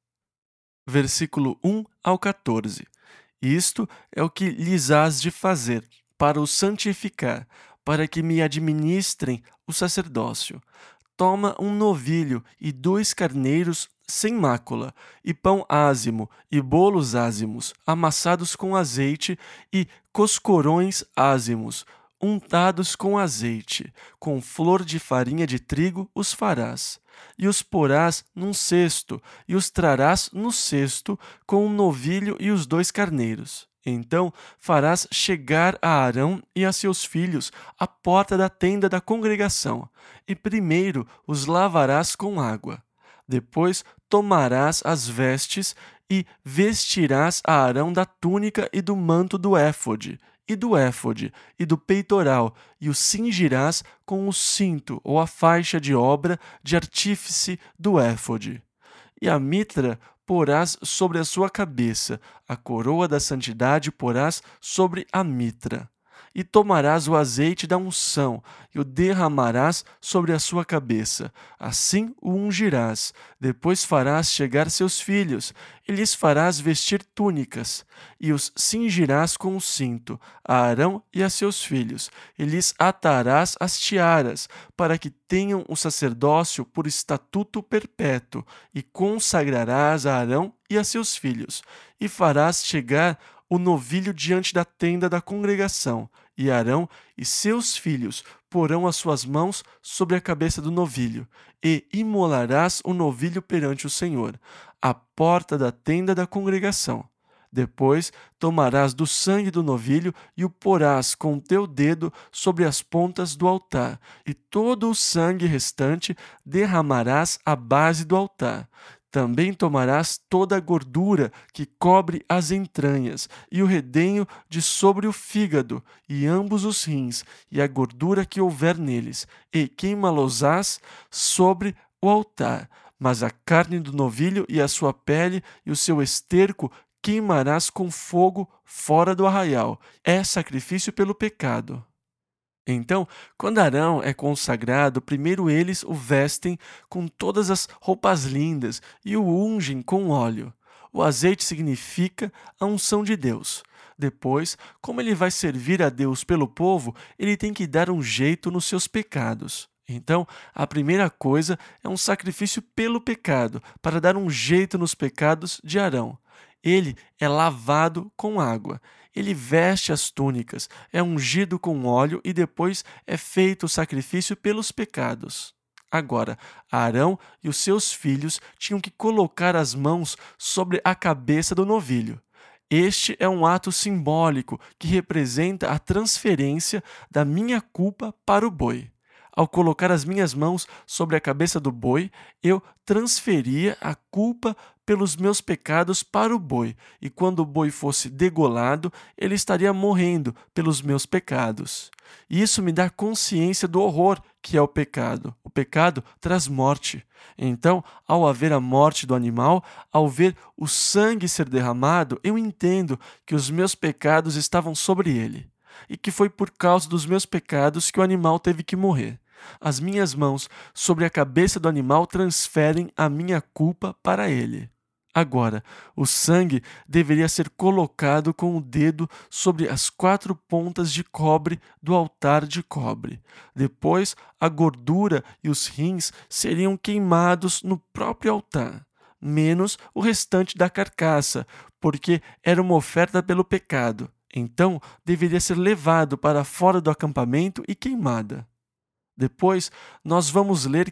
Versículo um ao quatorze. Isto é o que lhes hás de fazer, para os santificar, para que me administrem o sacerdócio. Toma um novilho e dois carneiros sem mácula, e pão ázimo, e bolos ázimos, amassados com azeite, e coscorões ázimos, untados com azeite, com flor de farinha de trigo os farás. E os porás num cesto, e os trarás no cesto, com o novilho e os dois carneiros. Então farás chegar a Arão e a seus filhos à porta da tenda da congregação, e primeiro os lavarás com água. Depois tomarás as vestes e vestirás a Arão da túnica e do manto do éfode, e do éfode, e do peitoral, e o cingirás com o cinto ou a faixa de obra de artífice do éfode. E a mitra porás sobre a sua cabeça, a coroa da santidade porás sobre a mitra. E tomarás o azeite da unção, e o derramarás sobre a sua cabeça. Assim o ungirás. Depois farás chegar seus filhos, e lhes farás vestir túnicas, e os cingirás com o cinto, a Arão e a seus filhos, e lhes atarás as tiaras, para que tenham o sacerdócio por estatuto perpétuo, e consagrarás a Arão e a seus filhos, e farás chegar o novilho diante da tenda da congregação, e Arão e seus filhos porão as suas mãos sobre a cabeça do novilho, e imolarás o novilho perante o Senhor, à porta da tenda da congregação. Depois tomarás do sangue do novilho e o porás com o teu dedo sobre as pontas do altar, e todo o sangue restante derramarás à base do altar. Também tomarás toda a gordura que cobre as entranhas, e o redenho de sobre o fígado, e ambos os rins, e a gordura que houver neles, e queimá-los-ás sobre o altar. Mas a carne do novilho e a sua pele e o seu esterco queimarás com fogo fora do arraial. É sacrifício pelo pecado. Então, quando Arão é consagrado, primeiro eles o vestem com todas as roupas lindas e o ungem com óleo. O azeite significa a unção de Deus. Depois, como ele vai servir a Deus pelo povo, ele tem que dar um jeito nos seus pecados. Então, a primeira coisa é um sacrifício pelo pecado, para dar um jeito nos pecados de Arão. Ele é lavado com água. Ele veste as túnicas, é ungido com óleo e depois é feito o sacrifício pelos pecados. Agora, Arão e os seus filhos tinham que colocar as mãos sobre a cabeça do novilho. Este é um ato simbólico que representa a transferência da minha culpa para o boi. Ao colocar as minhas mãos sobre a cabeça do boi, eu transferia a culpa pelos meus pecados para o boi, e quando o boi fosse degolado, ele estaria morrendo pelos meus pecados. E isso me dá consciência do horror que é o pecado. O pecado traz morte. Então, ao haver a morte do animal, ao ver o sangue ser derramado, eu entendo que os meus pecados estavam sobre ele, e que foi por causa dos meus pecados que o animal teve que morrer. As minhas mãos sobre a cabeça do animal transferem a minha culpa para ele. Agora, o sangue deveria ser colocado com o dedo sobre as quatro pontas de cobre do altar de cobre. Depois, a gordura e os rins seriam queimados no próprio altar, menos o restante da carcaça, porque era uma oferta pelo pecado. Então, deveria ser levado para fora do acampamento e queimada. Depois, nós vamos ler que,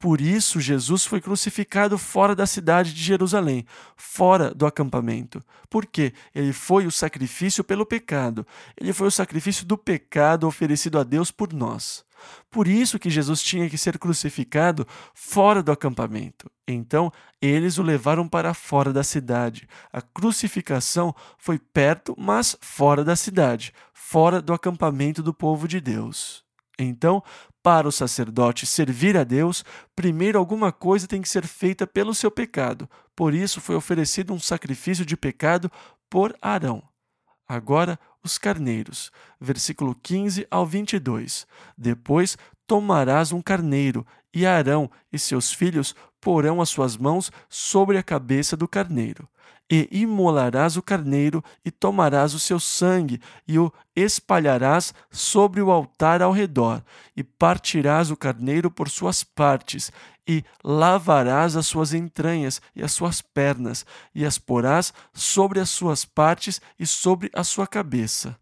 Por isso, Jesus foi crucificado fora da cidade de Jerusalém, fora do acampamento. Porque ele foi o sacrifício pelo pecado. Ele foi o sacrifício do pecado oferecido a Deus por nós. Por isso que Jesus tinha que ser crucificado fora do acampamento. Então, eles o levaram para fora da cidade. A crucificação foi perto, mas fora da cidade, fora do acampamento do povo de Deus. Então, para o sacerdote servir a Deus, primeiro alguma coisa tem que ser feita pelo seu pecado. Por isso foi oferecido um sacrifício de pecado por Arão. Agora, os carneiros. Versículo quinze ao vinte e dois. Depois tomarás um carneiro, e Arão e seus filhos porão as suas mãos sobre a cabeça do carneiro. E imolarás o carneiro, e tomarás o seu sangue, e o espalharás sobre o altar ao redor, e partirás o carneiro por suas partes, e lavarás as suas entranhas e as suas pernas, e as porás sobre as suas partes e sobre a sua cabeça.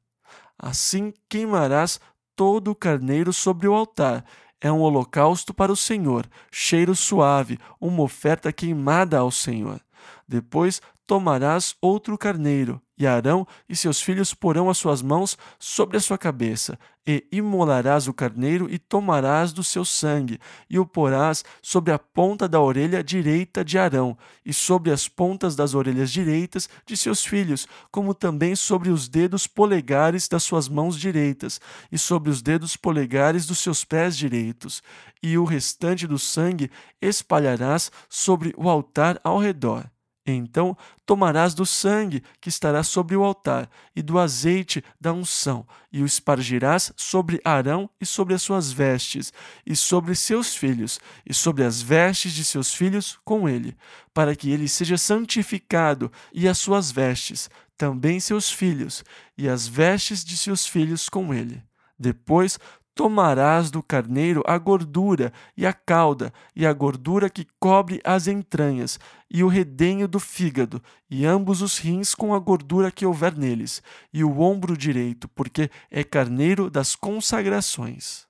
Assim queimarás todo o carneiro sobre o altar. É um holocausto para o Senhor, cheiro suave, uma oferta queimada ao Senhor. Depois tomarás outro carneiro, e Arão e seus filhos porão as suas mãos sobre a sua cabeça, e imolarás o carneiro e tomarás do seu sangue, e o porás sobre a ponta da orelha direita de Arão, e sobre as pontas das orelhas direitas de seus filhos, como também sobre os dedos polegares das suas mãos direitas, e sobre os dedos polegares dos seus pés direitos, e o restante do sangue espalharás sobre o altar ao redor. Então tomarás do sangue que estará sobre o altar e do azeite da unção, e o espargirás sobre Arão e sobre as suas vestes, e sobre seus filhos, e sobre as vestes de seus filhos com ele, para que ele seja santificado, e as suas vestes, também seus filhos, e as vestes de seus filhos com ele. Depois tomarás do carneiro a gordura e a cauda, e a gordura que cobre as entranhas, e o redenho do fígado, e ambos os rins com a gordura que houver neles, e o ombro direito, porque é carneiro das consagrações.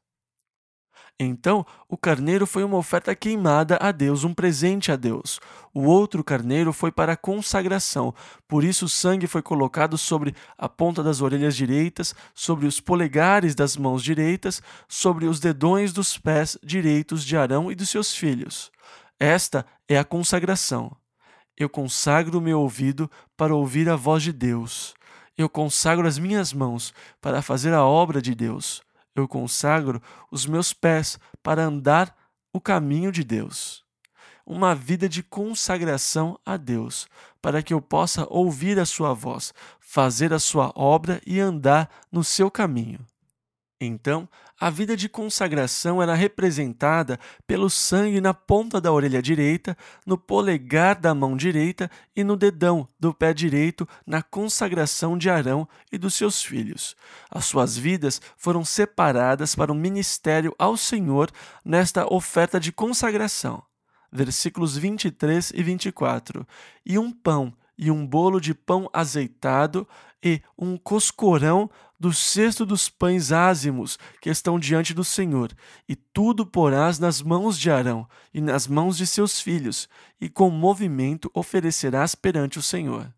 Então, o carneiro foi uma oferta queimada a Deus, um presente a Deus. O outro carneiro foi para a consagração, por isso o sangue foi colocado sobre a ponta das orelhas direitas, sobre os polegares das mãos direitas, sobre os dedões dos pés direitos de Arão e dos seus filhos. Esta é a consagração. Eu consagro o meu ouvido para ouvir a voz de Deus. Eu consagro as minhas mãos para fazer a obra de Deus. Eu consagro os meus pés para andar o caminho de Deus. Uma vida de consagração a Deus, para que eu possa ouvir a sua voz, fazer a sua obra e andar no seu caminho. Então, a vida de consagração era representada pelo sangue na ponta da orelha direita, no polegar da mão direita e no dedão do pé direito na consagração de Arão e dos seus filhos. As suas vidas foram separadas para o ministério ao Senhor nesta oferta de consagração. Versículos vinte e três e vinte e quatro. E um pão e um bolo de pão azeitado e um coscorão do cesto dos pães ázimos que estão diante do Senhor, e tudo porás nas mãos de Arão e nas mãos de seus filhos, e com movimento oferecerás perante o Senhor.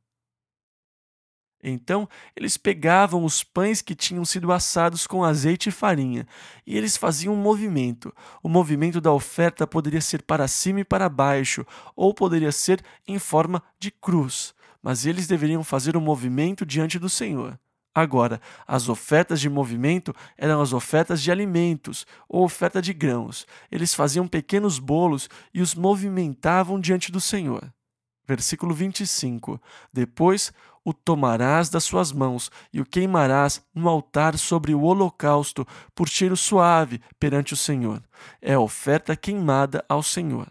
Então, eles pegavam os pães que tinham sido assados com azeite e farinha, e eles faziam um movimento. O movimento da oferta poderia ser para cima e para baixo, ou poderia ser em forma de cruz, mas eles deveriam fazer um movimento diante do Senhor. Agora, as ofertas de movimento eram as ofertas de alimentos ou oferta de grãos. Eles faziam pequenos bolos e os movimentavam diante do Senhor. Versículo vinte e cinco. Depois o tomarás das suas mãos e o queimarás no altar sobre o holocausto por cheiro suave perante o Senhor. É a oferta queimada ao Senhor.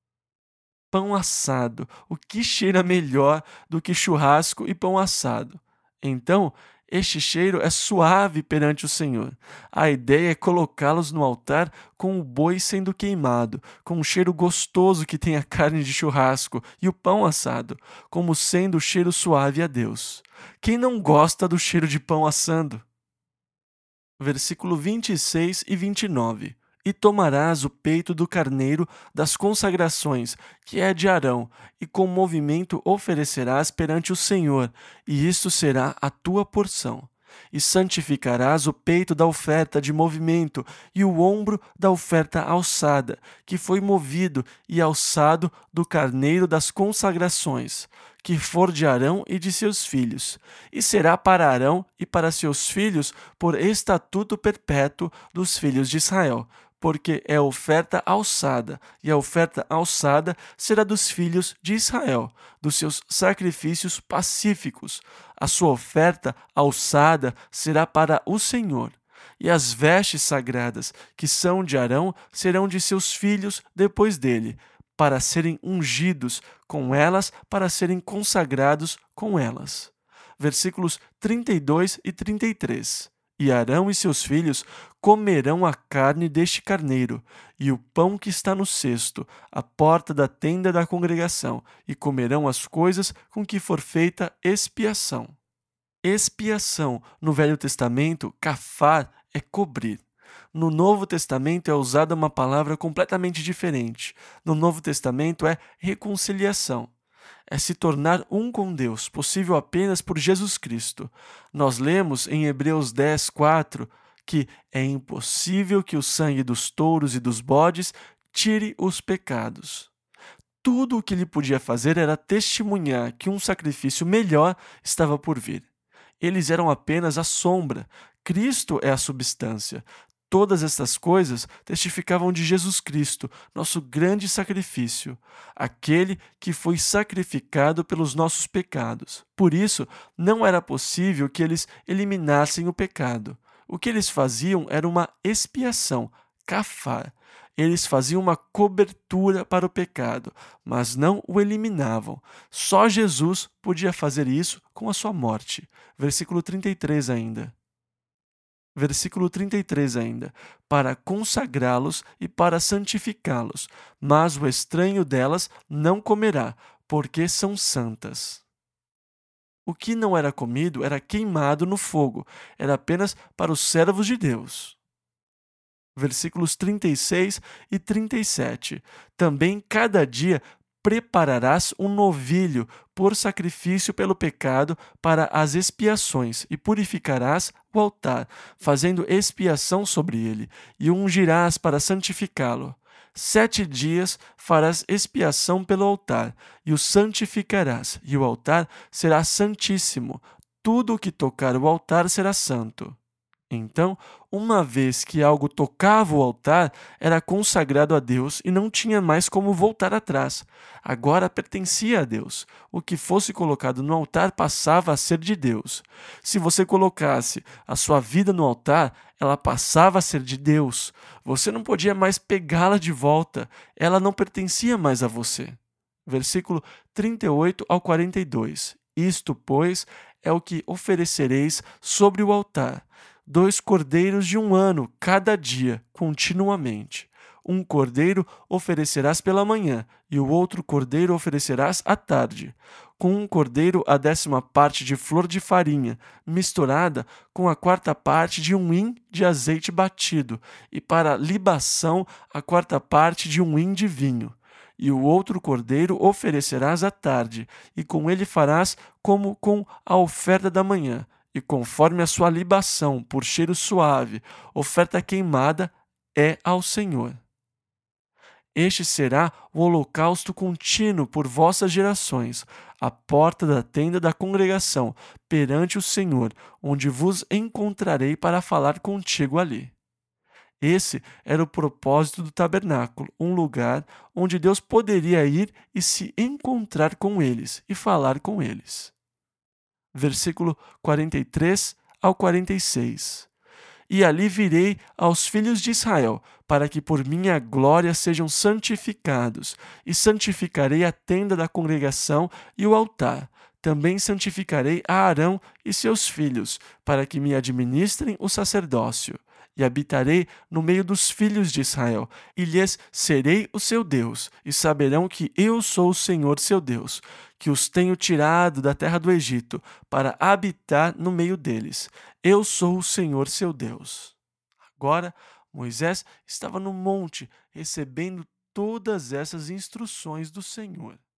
Pão assado. O que cheira melhor do que churrasco e pão assado? Então, este cheiro é suave perante o Senhor. A ideia é colocá-los no altar com o boi sendo queimado, com um cheiro gostoso que tem a carne de churrasco e o pão assado, como sendo o cheiro suave a Deus. Quem não gosta do cheiro de pão assando? Versículo vinte e seis e vinte e nove. E tomarás o peito do carneiro das consagrações, que é de Arão, e com movimento oferecerás perante o Senhor, e isto será a tua porção. E santificarás o peito da oferta de movimento e o ombro da oferta alçada, que foi movido e alçado do carneiro das consagrações, que for de Arão e de seus filhos. E será para Arão e para seus filhos por estatuto perpétuo dos filhos de Israel, porque é oferta alçada, e a oferta alçada será dos filhos de Israel, dos seus sacrifícios pacíficos. A sua oferta alçada será para o Senhor. E as vestes sagradas, que são de Arão, serão de seus filhos depois dele, para serem ungidos com elas, para serem consagrados com elas. Versículos trinta e dois e trinta e três. E Arão e seus filhos comerão a carne deste carneiro, e o pão que está no cesto, à porta da tenda da congregação, e comerão as coisas com que for feita expiação. Expiação, no Velho Testamento, kafar, é cobrir. No Novo Testamento é usada uma palavra completamente diferente. No Novo Testamento é reconciliação. É se tornar um com Deus, possível apenas por Jesus Cristo. Nós lemos em Hebreus dez, quatro, que é impossível que o sangue dos touros e dos bodes tire os pecados. Tudo o que ele podia fazer era testemunhar que um sacrifício melhor estava por vir. Eles eram apenas a sombra, Cristo é a substância. Todas estas coisas testificavam de Jesus Cristo, nosso grande sacrifício, aquele que foi sacrificado pelos nossos pecados. Por isso, não era possível que eles eliminassem o pecado. O que eles faziam era uma expiação, kafar. Eles faziam uma cobertura para o pecado, mas não o eliminavam. Só Jesus podia fazer isso com a sua morte. Versículo trinta e três ainda. Versículo trinta e três ainda, para consagrá-los e para santificá-los, mas o estranho delas não comerá, porque são santas. O que não era comido era queimado no fogo, era apenas para os servos de Deus. Versículos trinta e seis e trinta e sete. Também cada dia prepararás um novilho por sacrifício pelo pecado para as expiações, e purificarás o altar, fazendo expiação sobre ele, e o ungirás para santificá-lo. Sete dias farás expiação pelo altar, e o santificarás, e o altar será santíssimo. Tudo o que tocar o altar será santo. Então, uma vez que algo tocava o altar, era consagrado a Deus e não tinha mais como voltar atrás. Agora pertencia a Deus. O que fosse colocado no altar passava a ser de Deus. Se você colocasse a sua vida no altar, ela passava a ser de Deus. Você não podia mais pegá-la de volta. Ela não pertencia mais a você. Versículo trinta e oito ao quarenta e dois. Isto, pois, é o que oferecereis sobre o altar. Dois cordeiros de um ano cada dia, continuamente. Um cordeiro oferecerás pela manhã, e o outro cordeiro oferecerás à tarde. Com um cordeiro a décima parte de flor de farinha, misturada com a quarta parte de um hin de azeite batido, e para libação a quarta parte de um hin de vinho. E o outro cordeiro oferecerás à tarde, e com ele farás como com a oferta da manhã, e conforme a sua libação por cheiro suave, oferta queimada é ao Senhor. Este será o holocausto contínuo por vossas gerações, à porta da tenda da congregação, perante o Senhor, onde vos encontrarei para falar contigo ali. Esse era o propósito do tabernáculo, um lugar onde Deus poderia ir e se encontrar com eles e falar com eles. Versículo quarenta e três ao quarenta e seis. E ali virei aos filhos de Israel, para que por minha glória sejam santificados, e santificarei a tenda da congregação e o altar. Também santificarei a Arão e seus filhos, para que me administrem o sacerdócio. E habitarei no meio dos filhos de Israel, e lhes serei o seu Deus, e saberão que eu sou o Senhor seu Deus, que os tenho tirado da terra do Egito, para habitar no meio deles. Eu sou o Senhor seu Deus. Agora, Moisés estava no monte recebendo todas essas instruções do Senhor.